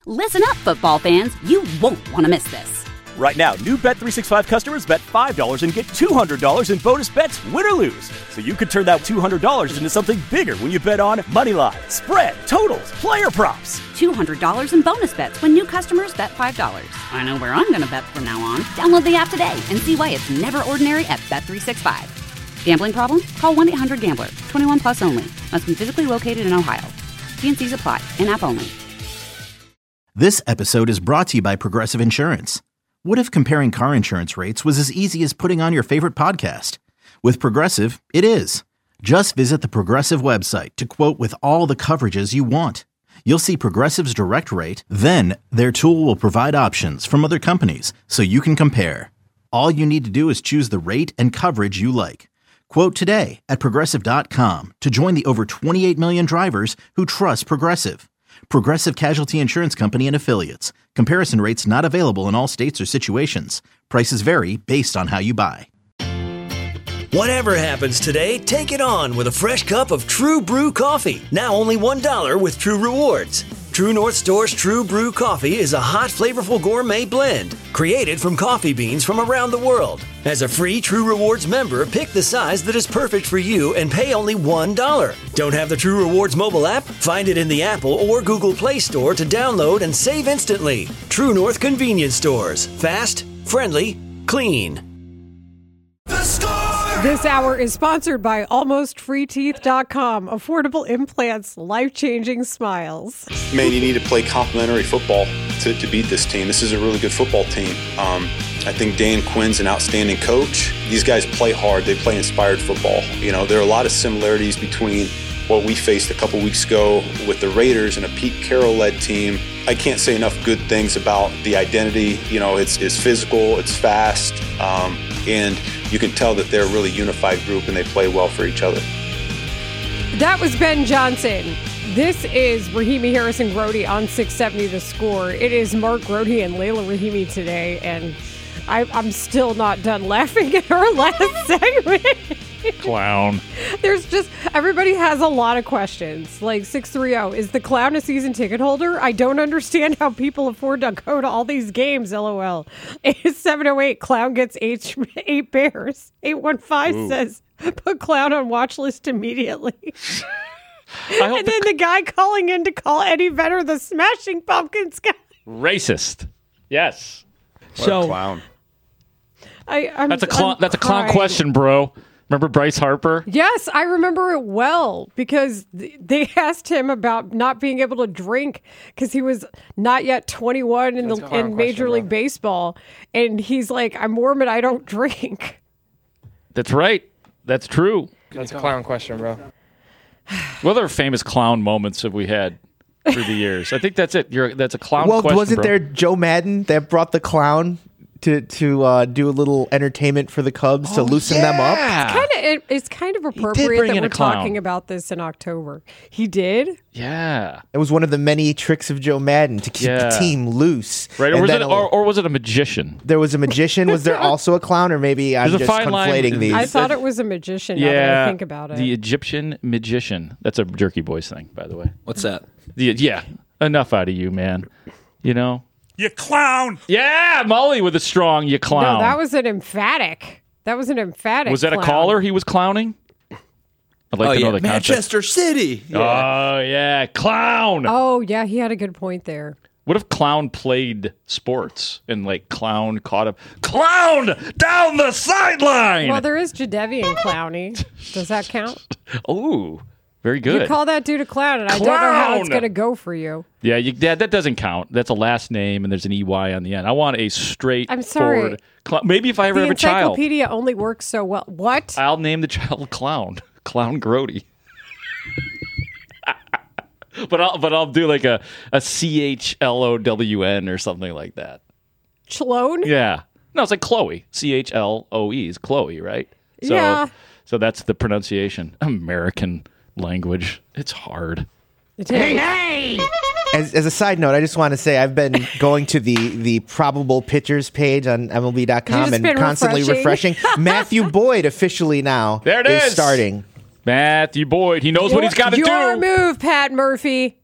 Listen up, football fans. You won't want to miss this. Right now, new Bet365 customers bet $5 and get $200 in bonus bets, win or lose. So you could turn that $200 into something bigger when you bet on money line, spread, totals, player props. $200 in bonus bets when new customers bet $5. I know where I'm going to bet from now on. Download the app today and see why it's never ordinary at Bet365. Gambling problem? Call 1-800-GAMBLER. 21 plus only. Must be physically located in Ohio. T&Cs apply. In-app only. This episode is brought to you by Progressive Insurance. What if comparing car insurance rates was as easy as putting on your favorite podcast? With Progressive, it is. Just visit the Progressive website to quote with all the coverages you want. You'll see Progressive's direct rate, then their tool will provide options from other companies so you can compare. All you need to do is choose the rate and coverage you like. Quote today at Progressive.com to join the over 28 million drivers who trust Progressive. Progressive Casualty Insurance Company and Affiliates. Comparison rates not available in all states or situations. Prices vary based on how you buy. Whatever happens today, take it on with a fresh cup of True Brew coffee. Now only $1 with True Rewards. True North Store's True Brew coffee is a hot, flavorful gourmet blend created from coffee beans from around the world. As a free True Rewards member, pick the size that is perfect for you and pay only $1. Don't have the True Rewards mobile app? Find it in the Apple or Google Play Store to download and save instantly. True North Convenience Stores. Fast, friendly, clean. This hour is sponsored by AlmostFreeTeeth.com. Affordable implants, life-changing smiles. Man, you need to play complementary football to beat this team. This is a really good football team. I think Dan Quinn's an outstanding coach. These guys play hard. They play inspired football. You know, there are a lot of similarities between what we faced a couple weeks ago with the Raiders and a Pete Carroll-led team. I can't say enough good things about the identity. You know, it's physical, it's fast, and you can tell that they're a really unified group and they play well for each other. That was Ben Johnson. This is Rahimi Harrison Grody on 670 The Score. It is Mark Grody and Layla Rahimi today, and I'm still not done laughing at our last segment. Clown. There's just, everybody has a lot of questions. Like 630, is the Clown a season ticket holder? I don't understand how people afford to go to all these games, LOL. 708, Clown gets 8 bears. 815 says, put Clown on watch list immediately. And then the guy calling in to call Eddie Vedder the Smashing Pumpkins guy. Racist. Yes. What a clown. That's a clown question, bro. Remember Bryce Harper? Yes, I remember it well because they asked him about not being able to drink because he was not yet 21 in Major League Baseball. And he's like, I'm Mormon, I don't drink. That's right. That's true. That's a clown question, bro. What other famous clown moments have we had through the years? I think that's it. That's a clown question, Well, wasn't bro. there Joe Madden that brought the clown to do a little entertainment for the Cubs to loosen them up? It's kind of appropriate that we're talking about this in October. He did? Yeah. It was one of the many tricks of Joe Madden to keep the team loose. Right, or was it a magician? There was a magician. Was there also a clown? Or maybe I'm just conflating these? I thought it was a magician now that I think about it. The Egyptian magician. That's a Jerky Boys thing, by the way. What's that? Enough out of you, man. You know? You clown! Yeah, Molly with a strong you clown. No, that was an emphatic. Was that clown. A caller he was clowning? I'd like to know the context. Manchester City. Yeah. Oh, yeah. Clown. Oh, yeah. He had a good point there. What if Clown played sports and, Clown caught up? Clown down the sideline! Well, there is Jadeveon Clowney. Does that count? Oh, very good. You call that dude a clown, and I don't know how it's going to go for you. Yeah, that doesn't count. That's a last name, and there's an EY on the end. I want a straight I'm sorry. forward clown. Maybe if I ever have a child. The encyclopedia only works so well. What? I'll name the child Clown. Clown Grody. But I'll do like a CHLOWN or something like that. Chlone? Yeah. No, it's like Chloe. CHLOE is Chloe, right? So, yeah. So that's the pronunciation. American language. It's hard. Hey! As a side note, I just want to say I've been going to the probable pitchers page on MLB.com and constantly refreshing. Matthew Boyd officially now there it is starting. Matthew Boyd. He knows what he's got to do. Your move, Pat Murphy.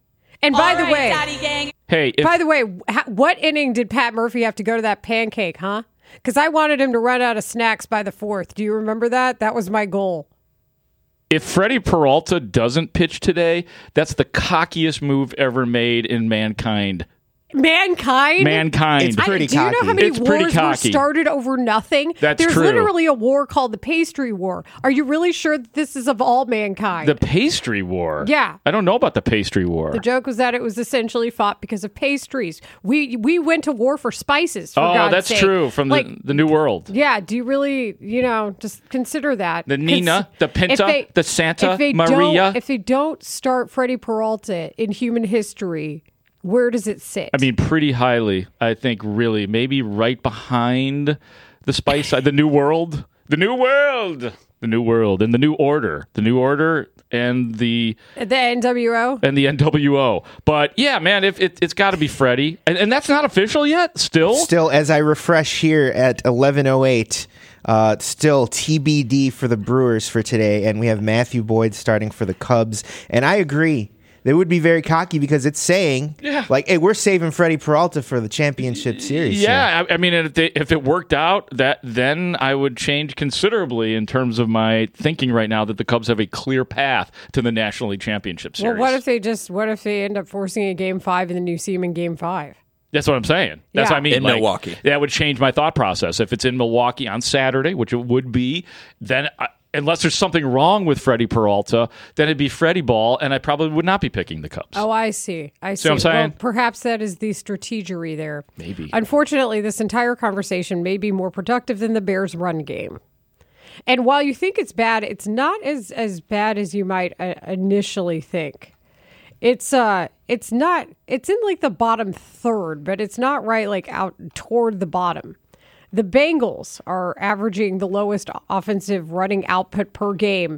And by the way, Daddy Gang. Hey, by the way, what inning did Pat Murphy have to go to that pancake, huh? Because I wanted him to run out of snacks by the 4th. Do you remember that? That was my goal. If Freddie Peralta doesn't pitch today, that's the cockiest move ever made in mankind. Mankind? It's pretty cocky. Do you know how many wars were started over nothing? That's There's true. literally a war called the Pastry War. Are you really sure that this is of all mankind? The Pastry War? Yeah. I don't know about the Pastry War. The joke was that it was essentially fought because of pastries. We went to war for spices, for God's that's sake. true, from the New World. Yeah, do you really, just consider that? The Nina, the Pinta, the Santa Maria. If they don't start Freddie Peralta in human history, where does it sit? I mean, pretty highly, I think, really. Maybe right behind the Spice Side, the New World. The New World! The New World and the New Order. The New Order and the NWO. And the NWO. But, yeah, man, it's got to be Freddie. And that's not official yet? Still, as I refresh here at 11:08, still TBD for the Brewers for today. And we have Matthew Boyd starting for the Cubs. And I agree. They would be very cocky because it's saying, hey, we're saving Freddie Peralta for the championship series. Yeah, I mean, if it worked out, then I would change considerably in terms of my thinking right now that the Cubs have a clear path to the National League Championship Series. Well, what if they end up forcing a Game 5 and then you see them in Game 5? That's what I'm saying. That's what I mean. In Milwaukee. That would change my thought process. If it's in Milwaukee on Saturday, which it would be, then unless there's something wrong with Freddie Peralta, then it'd be Freddie ball, and I probably would not be picking the Cubs. Oh, I see. See what I'm saying? Well, perhaps that is the strategery there. Maybe. Unfortunately, this entire conversation may be more productive than the Bears' run game. And while you think it's bad, it's not as bad as you might initially think. It's in like the bottom third, but it's not right like out toward the bottom. The Bengals are averaging the lowest offensive running output per game,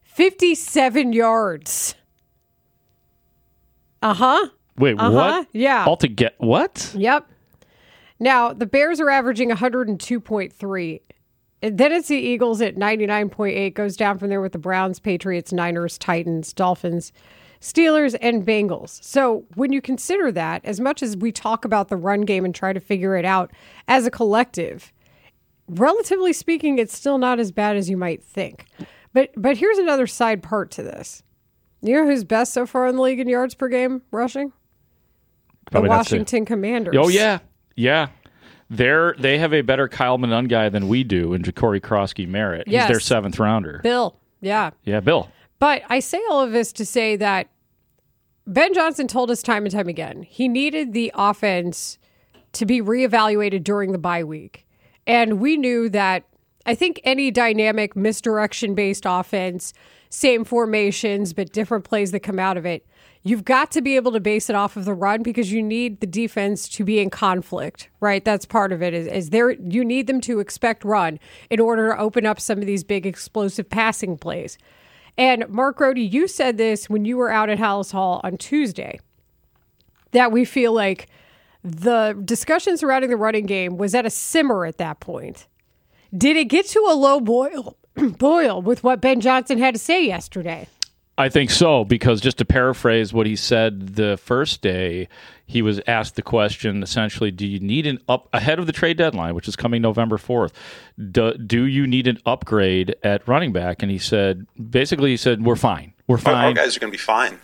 57 yards. Wait, what? Yeah. Altogether, what? Yep. Now, the Bears are averaging 102.3. And then it's the Eagles at 99.8. Goes down from there with the Browns, Patriots, Niners, Titans, Dolphins, Steelers, and Bengals. So when you consider that, as much as we talk about the run game and try to figure it out as a collective, relatively speaking, it's still not as bad as you might think. But here's another side part to this. You know who's best so far in the league in yards per game rushing? Probably the Washington Commanders. Oh, yeah. Yeah. They have a better Kyle Manun guy than we do in Ja'Cory Krosky-Merritt. Yes. He's their seventh rounder. Bill. Yeah. Yeah, Bill. But I say all of this to say that Ben Johnson told us time and time again, he needed the offense to be reevaluated during the bye week. And we knew that I think any dynamic misdirection-based offense, same formations, but different plays that come out of it, you've got to be able to base it off of the run because you need the defense to be in conflict, right? That's part of it. You need them to expect run in order to open up some of these big explosive passing plays. And Mark Rohde, you said this when you were out at Hallis Hall on Tuesday, that we feel like the discussion surrounding the running game was at a simmer at that point. Did it get to a low boil with what Ben Johnson had to say yesterday? I think so, because just to paraphrase what he said the first day, he was asked the question, essentially, do you need ahead of the trade deadline, which is coming November 4th, do you need an upgrade at running back? And he said, we're fine. We're fine. Our guys are going to be fine.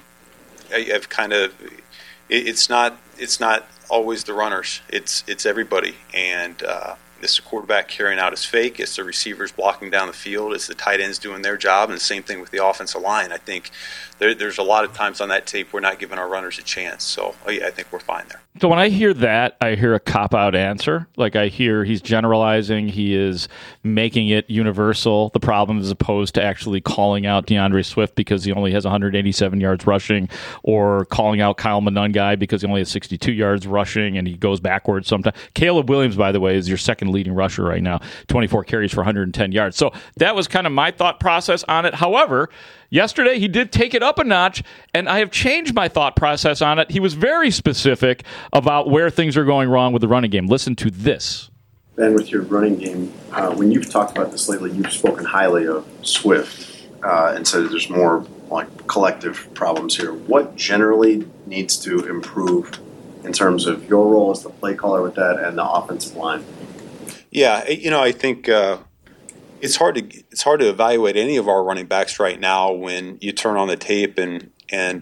It's not always the runners. It's everybody. And it's the quarterback carrying out his fake. It's the receivers blocking down the field. It's the tight ends doing their job. And the same thing with the offensive line. I think there's a lot of times on that tape we're not giving our runners a chance. So I think we're fine there. So when I hear that, I hear a cop-out answer. Like I hear he's generalizing. He is making it universal, the problem, as opposed to actually calling out DeAndre Swift because he only has 187 yards rushing, or calling out Kyle Manungai because he only has 62 yards rushing and he goes backwards sometimes. Caleb Williams, by the way, is your second leading rusher right now, 24 carries for 110 yards. So that was kind of my thought process on it. However, yesterday he did take it up a notch, and I have changed my thought process on it. He was very specific about where things are going wrong with the running game. Listen to this. Ben, with your running game, when you've talked about this lately, you've spoken highly of Swift and so there's more like collective problems here. What generally needs to improve in terms of your role as the play caller with that and the offensive line? Yeah, I think it's hard to evaluate any of our running backs right now when you turn on the tape and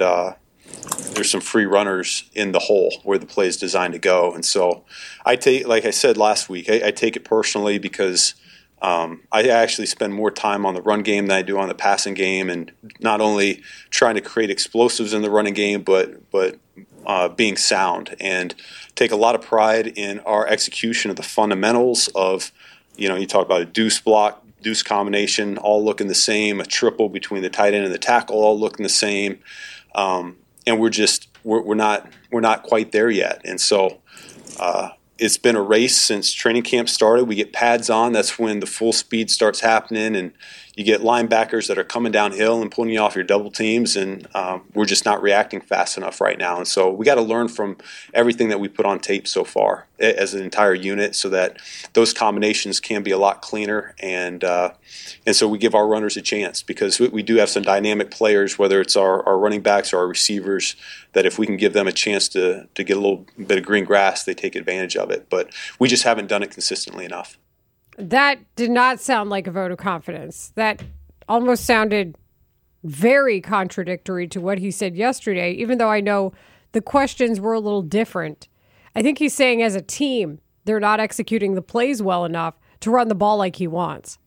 there's some free runners in the hole where the play is designed to go. And so like I said last week, I take it personally because I actually spend more time on the run game than I do on the passing game, and not only trying to create explosives in the running game, but being sound, and take a lot of pride in our execution of the fundamentals of, you talk about a deuce block, deuce combination, all looking the same, a triple between the tight end and the tackle, all looking the same. And we're not quite there yet. And so it's been a race since training camp started. We get pads on. That's when the full speed starts happening, and you get linebackers that are coming downhill and pulling you off your double teams, and we're just not reacting fast enough right now. And so we got to learn from everything that we put on tape so far as an entire unit, so that those combinations can be a lot cleaner, and so we give our runners a chance, because we do have some dynamic players, whether it's our running backs or our receivers, that if we can give them a chance to get a little bit of green grass, they take advantage of it. But we just haven't done it consistently enough. That did not sound like a vote of confidence. That almost sounded very contradictory to what he said yesterday, even though I know the questions were a little different. I think he's saying as a team, they're not executing the plays well enough to run the ball like he wants.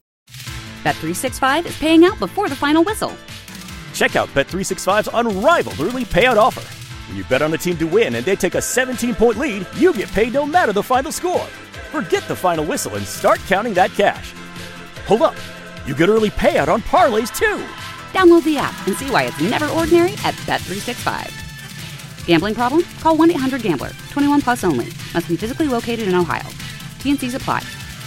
Bet365 is paying out before the final whistle. Check out Bet365's unrivaled early payout offer. When you bet on a team to win and they take a 17-point lead, you get paid no matter the final score. Forget the final whistle and start counting that cash. Hold up. You get early payout on parlays, too. Download the app and see why it's never ordinary at Bet365. Gambling problem? Call 1-800-GAMBLER. 21 plus only. Must be physically located in Ohio. T&Cs apply.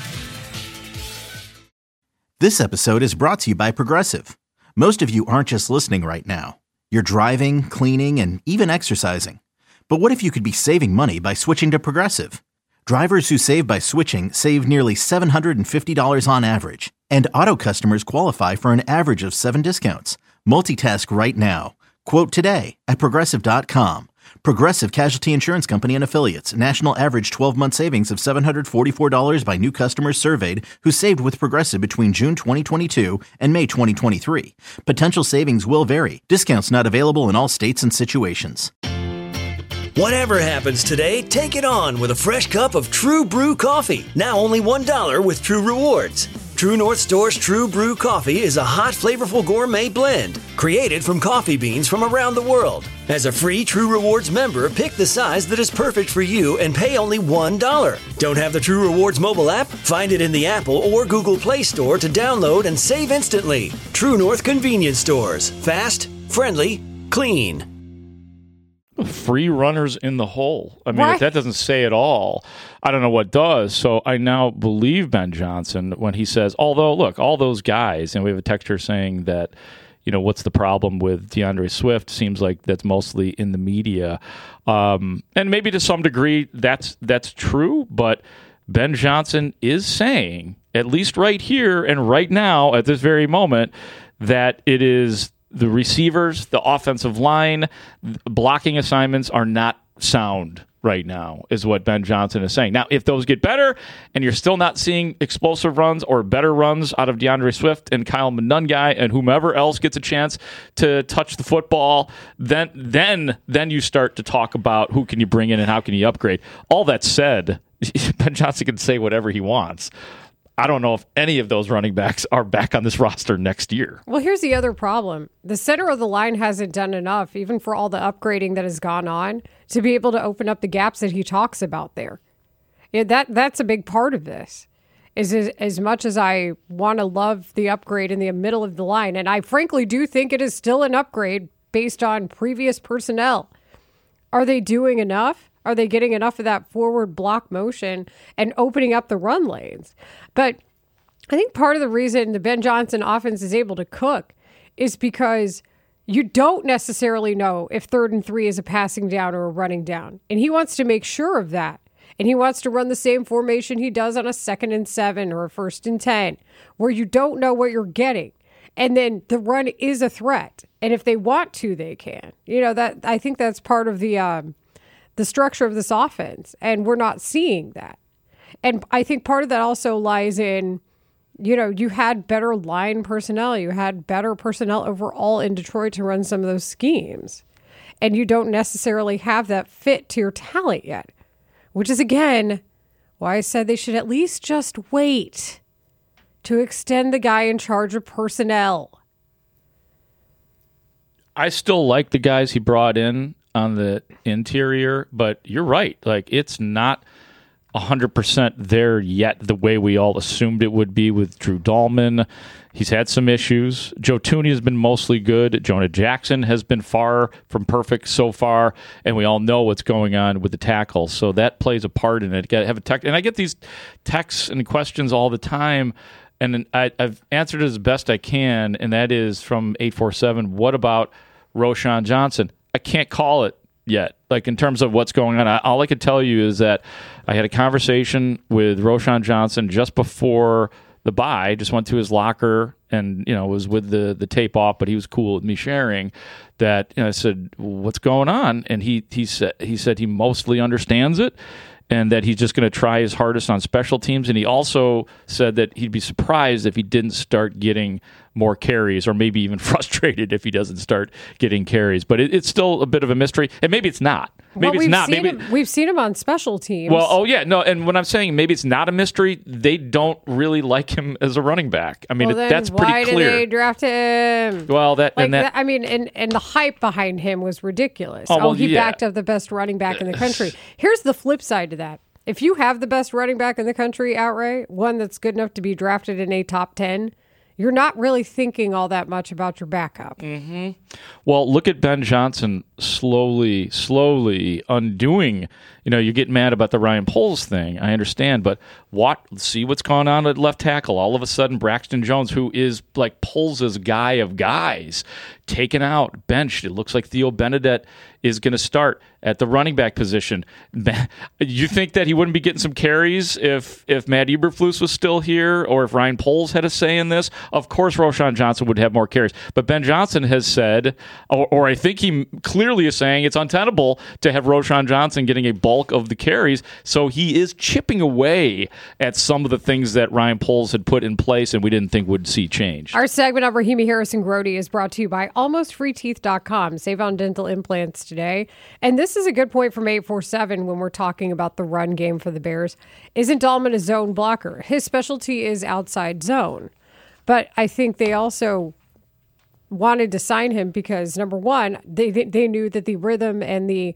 This episode is brought to you by Progressive. Most of you aren't just listening right now. You're driving, cleaning, and even exercising. But what if you could be saving money by switching to Progressive? Drivers who save by switching save nearly $750 on average. And auto customers qualify for an average of 7 discounts. Multitask right now. Quote today at Progressive.com. Progressive Casualty Insurance Company and Affiliates. National average 12-month savings of $744 by new customers surveyed who saved with Progressive between June 2022 and May 2023. Potential savings will vary. Discounts not available in all states and situations. Whatever happens today, take it on with a fresh cup of True Brew coffee. Now only $1 with True Rewards. True North Store's True Brew coffee is a hot, flavorful gourmet blend created from coffee beans from around the world. As a free True Rewards member, pick the size that is perfect for you and pay only $1. Don't have the True Rewards mobile app? Find it in the Apple or Google Play Store to download and save instantly. True North Convenience Stores. Fast, friendly, clean. Free runners in the hole. I mean, if that doesn't say it all, I don't know what does. So I now believe Ben Johnson when he says, although, look, all those guys, and we have a texter saying that, what's the problem with DeAndre Swift? Seems like that's mostly in the media. And maybe to some degree that's true, but Ben Johnson is saying, at least right here and right now at this very moment, that it is the receivers, the offensive line, blocking assignments are not sound right now, is what Ben Johnson is saying. Now, if those get better and you're still not seeing explosive runs or better runs out of DeAndre Swift and Kyle Monungai and whomever else gets a chance to touch the football, then you start to talk about who can you bring in and how can you upgrade. All that said, Ben Johnson can say whatever he wants. I don't know if any of those running backs are back on this roster next year. Well, here's the other problem. The center of the line hasn't done enough, even for all the upgrading that has gone on, to be able to open up the gaps that he talks about there. That's a big part of this. Is as much as I want to love the upgrade in the middle of the line, and I frankly do think it is still an upgrade based on previous personnel. Are they doing enough? Are they getting enough of that forward block motion and opening up the run lanes? But I think part of the reason the Ben Johnson offense is able to cook is because you don't necessarily know if 3rd and 3 is a passing down or a running down. And he wants to make sure of that. And he wants to run the same formation he does on a 2nd and 7 or a 1st and 10, where you don't know what you're getting. And then the run is a threat. And if they want to, they can. You know, that I think that's part of the structure of this offense. And we're not seeing that. And I think part of that also lies in, you know, you had better line personnel. You had better personnel overall in Detroit to run some of those schemes. And you don't necessarily have that fit to your talent yet, which is, again, why I said they should at least just wait to extend the guy in charge of personnel. I still like the guys he brought in on the interior, but you're right. Like, it's not 100% there yet the way we all assumed it would be with Drew Dahlman. He's had some issues. Joe Thuney has been mostly good. Jonah Jackson has been far from perfect so far, and we all know what's going on with the tackles. So that plays a part in it. And I get these texts and questions all the time, and I've answered it as best I can, and that is from 847, what about Roschon Johnson? I can't call it yet. Like, in terms of what's going on, all I can tell you is that I had a conversation with Roschon Johnson just before the bye. Just went to his locker and, you know, was with the tape off, but he was cool with me sharing that. You know, I said, "What's going on?" And he said he mostly understands it, and that he's just going to try his hardest on special teams. And he also said that he'd be surprised if he didn't start getting more carries, or maybe even frustrated if he doesn't start getting carries. But it's still a bit of a mystery. And maybe it's not. Maybe it's not. We've seen him on special teams. Well, oh, yeah. No, and when I'm saying maybe it's not a mystery, they don't really like him as a running back. I mean, that's pretty clear. Why did they draft him? Well, and the hype behind him was ridiculous. He backed up the best running back in the country. Here's the flip side to that. If you have the best running back in the country outright, one that's good enough to be drafted in a top 10, you're not really thinking all that much about your backup. Mm-hmm. Well, look at Ben Johnson slowly undoing. You know, you get mad about the Ryan Poles thing. I understand, but see what's going on at left tackle. All of a sudden, Braxton Jones, who is like Poles' guy of guys, taken out, benched. It looks like Theo Benedette is going to start at the running back position. You think that he wouldn't be getting some carries if Matt Eberflus was still here, or if Ryan Poles had a say in this? Of course, Roschon Johnson would have more carries. But Ben Johnson has said, or I think he clearly is saying, it's untenable to have Roschon Johnson getting a bulk of the carries. So he is chipping away at some of the things that Ryan Poles had put in place and we didn't think would see change. Our segment on Rahimi Harrison-Grody is brought to you by AlmostFreeTeeth.com. Save on dental implants today. And this is a good point from 847 when we're talking about the run game for the Bears. Isn't Dahlman a zone blocker? His specialty is outside zone. But I think they also wanted to sign him because, number one, they knew that the rhythm and the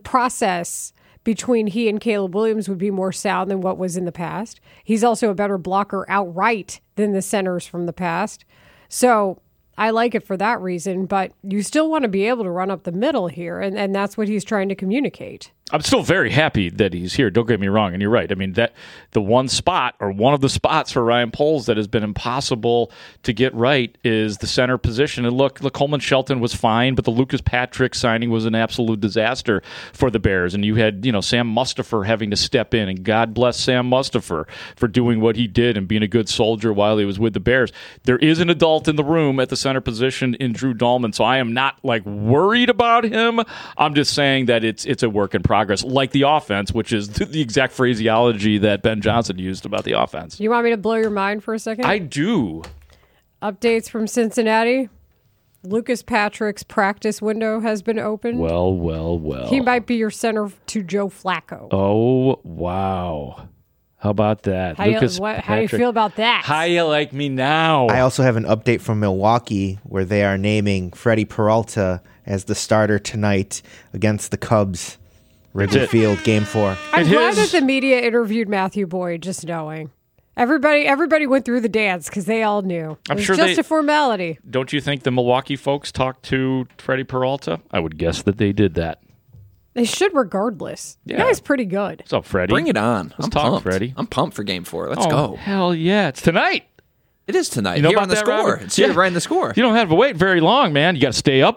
process between he and Caleb Williams would be more sound than what was in the past. He's also a better blocker outright than the centers from the past. So I like it for that reason, but you still want to be able to run up the middle here, and that's what he's trying to communicate. I'm still very happy that he's here. Don't get me wrong, and you're right. I mean, that the one spot or one of the spots for Ryan Poles that has been impossible to get right is the center position. And look, Coleman Shelton was fine, but the Lucas Patrick signing was an absolute disaster for the Bears. And you had, Sam Mustipher having to step in, and God bless Sam Mustipher for doing what he did and being a good soldier while he was with the Bears. There is an adult in the room at the center position in Drew Dahlman, so I am not worried about him. I'm just saying that it's a work in progress. Like the offense, which is the exact phraseology that Ben Johnson used about the offense. You want me to blow your mind for a second? I do. Updates from Cincinnati. Lucas Patrick's practice window has been opened. Well. He might be your center to Joe Flacco. Oh, wow. How about that? How do you feel about that? How you like me now? I also have an update from Milwaukee where they are naming Freddie Peralta as the starter tonight against the Cubs. Wrigley Field, Game 4. I'm glad that the media interviewed Matthew Boyd, just knowing. Everybody went through the dance because they all knew. It was just a formality. Don't you think the Milwaukee folks talked to Freddie Peralta? I would guess that they did that. They should regardless. Yeah. The guy's pretty good. What's up, Freddie? Bring it on. I'm pumped, Freddie. I'm pumped for Game 4. Let's go. Hell yeah. It's tonight. It is tonight. You know here about on the that, score. Robert? It's here right in the score. You don't have to wait very long, man. You got to stay up late.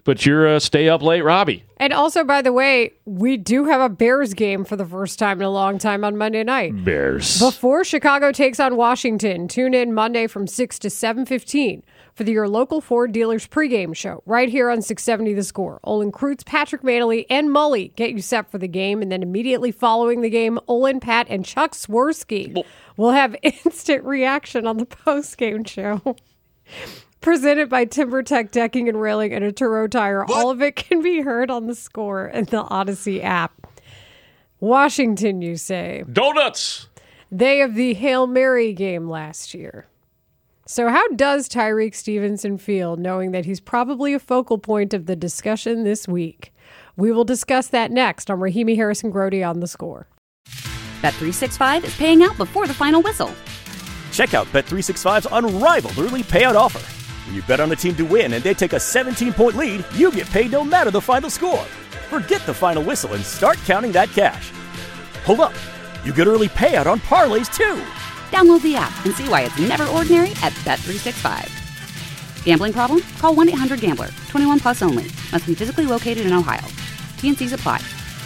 but you're a stay up late Robbie. And also, by the way, we do have a Bears game for the first time in a long time on Monday night. Bears. Before Chicago takes on Washington, tune in Monday from 6 to 7:15 for your local Ford dealers pregame show right here on 670 The Score. Olin Kreutz, Patrick Manley, and Mully get you set for the game. And then immediately following the game, Olin, Pat, and Chuck Swirsky will have instant reaction on the postgame show. Presented by TimberTech Decking and Railing and a Turo Tire. All of it can be heard on The Score and the Odyssey app. Washington, you say? Donuts! They have the Hail Mary game last year. So how does Tyreek Stevenson feel knowing that he's probably a focal point of the discussion this week? We will discuss that next on Rahimi Harrison Grody on The Score. Bet365 is paying out before the final whistle. Check out Bet365's unrivaled early payout offer. When you bet on a team to win and they take a 17-point lead, you get paid no matter the final score. Forget the final whistle and start counting that cash. Hold up. You get early payout on parlays, too. Download the app and see why it's never ordinary at Bet365. Gambling problem? Call 1-800-GAMBLER. 21 plus only. Must be physically located in Ohio. T&Cs apply.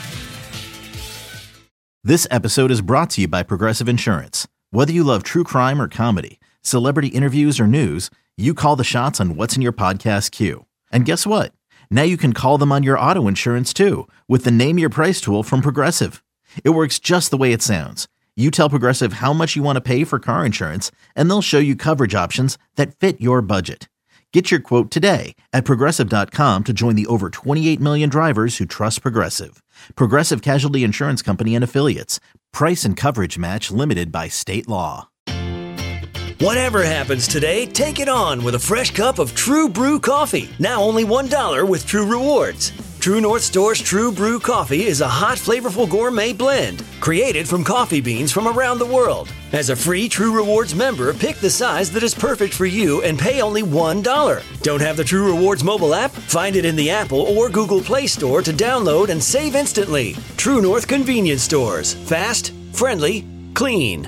This episode is brought to you by Progressive Insurance. Whether you love true crime or comedy, celebrity interviews or news, you call the shots on what's in your podcast queue. And guess what? Now you can call them on your auto insurance too with the Name Your Price tool from Progressive. It works just the way it sounds. You tell Progressive how much you want to pay for car insurance, and they'll show you coverage options that fit your budget. Get your quote today at Progressive.com to join the over 28 million drivers who trust Progressive. Progressive Casualty Insurance Company and Affiliates. Price and coverage match limited by state law. Whatever happens today, take it on with a fresh cup of True Brew coffee. Now only $1 with True Rewards. True North Store's True Brew coffee is a hot, flavorful gourmet blend created from coffee beans from around the world. As a free True Rewards member, pick the size that is perfect for you and pay only $1. Don't have the True Rewards mobile app? Find it in the Apple or Google Play Store to download and save instantly. True North Convenience Stores. Fast, friendly, clean.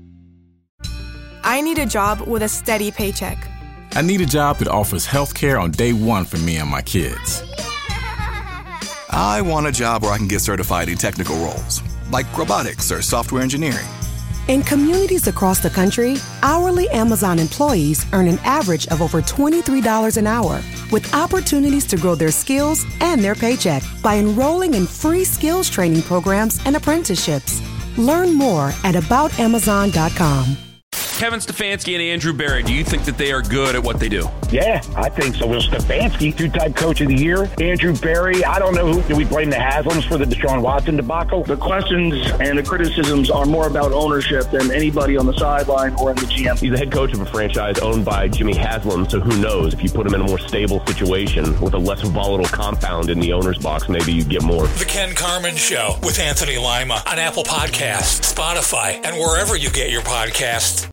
I need a job with a steady paycheck. I need a job that offers health care on day one for me and my kids. I want a job where I can get certified in technical roles, like robotics or software engineering. In communities across the country, hourly Amazon employees earn an average of over $23 an hour, with opportunities to grow their skills and their paycheck by enrolling in free skills training programs and apprenticeships. Learn more at aboutamazon.com. Kevin Stefanski and Andrew Berry, do you think that they are good at what they do? Yeah, I think so. Will Stefanski, two-time coach of the year. Andrew Berry, I don't know who. Do we blame the Haslams for the Deshaun Watson debacle? The questions and the criticisms are more about ownership than anybody on the sideline or in the GM. He's the head coach of a franchise owned by Jimmy Haslam, so who knows? If you put him in a more stable situation with a less volatile compound in the owner's box, maybe you get more. The Ken Carman Show with Anthony Lima on Apple Podcasts, Spotify, and wherever you get your podcasts.